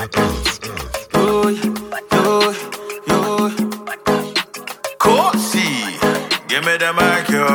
Yo, yo, yo. Kosi, give me the mic, yo.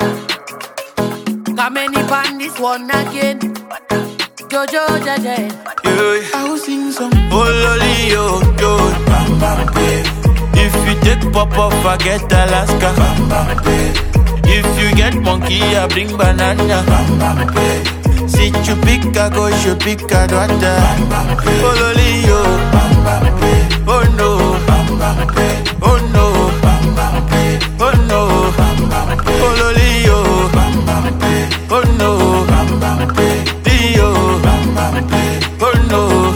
Got many pan this one again. Jojo Jaja. Yeah, I will sing some. Oh lolly, yo, yo. Bam, bam, if you take pop off, I get Alaska. Bam, bam, if you get monkey, I bring banana. Bam, bam, si tu pick, I go, je pick à droite. Oh lolly, yo. Oh no. Oh no. Oh no. Oh lolly, yo. Oh no. Dio. Oh no.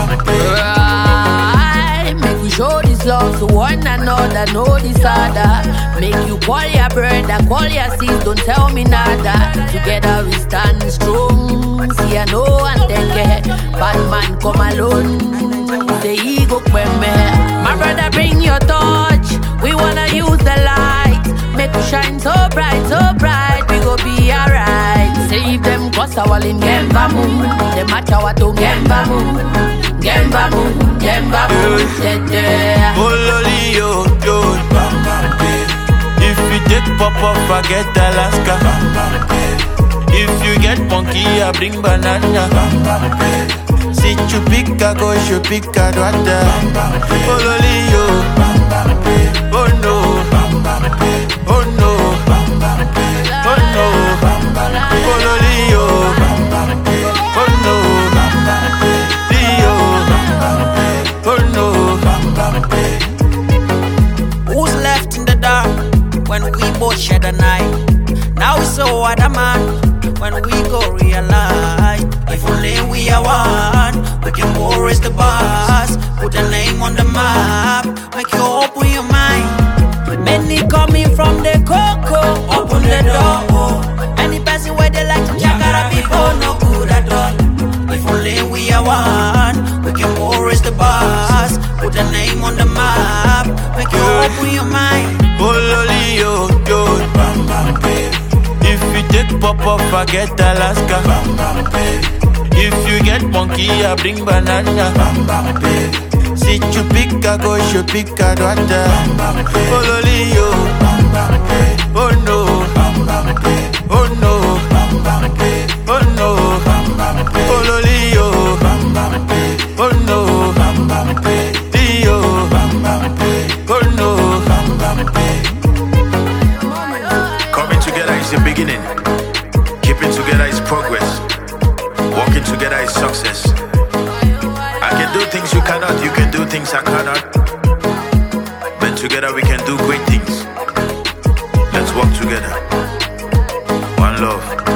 Right, make we show this love to one another, know this other. Make you call your brother, call your sis, don't tell me nada. Together we stand strong. See I know and take care. Bad man come alone. The ego me. My brother bring your touch. We wanna use the light. Make you shine so bright, we go be alright. Save them cause our in Gembamu. The matter what to Gembamu. Gembamu. Oh lolly, yo, yo. If you take pop off, I get Alaska. If you get monkey, I bring banana. Si tu pick, I go, je pick à droite. Oh lolly, yo. Oh no. Oh no. Oh no. Oh lolly, yo. Oh no. Dio. Oh no. Who's left in the dark when we both share the night? Now we so adamant when we go realize. If only we are one, we can go raise the bars, put the name on the map, make you open your mind. Many coming from the cocoa, open the door. Any person where they like to jagara people, no good at all. If only we are one, we can go raise the bars, put the name on the map, make you open your mind. Oh lolly, yo, yo. If you take pop off, I get Alaska. If you get monkey, I bring banana. Si tu pick, I go, je pick à droite. Oh lolly, yo. Oh no. Oh no. Oh no. Oh lolly, yo. Oh no. Dio. Oh no. Coming together is the beginning. Keeping together is progress. Working together is success. I can do things you cannot, you can do things I cannot. But together we can do great things. Let's work together. One love.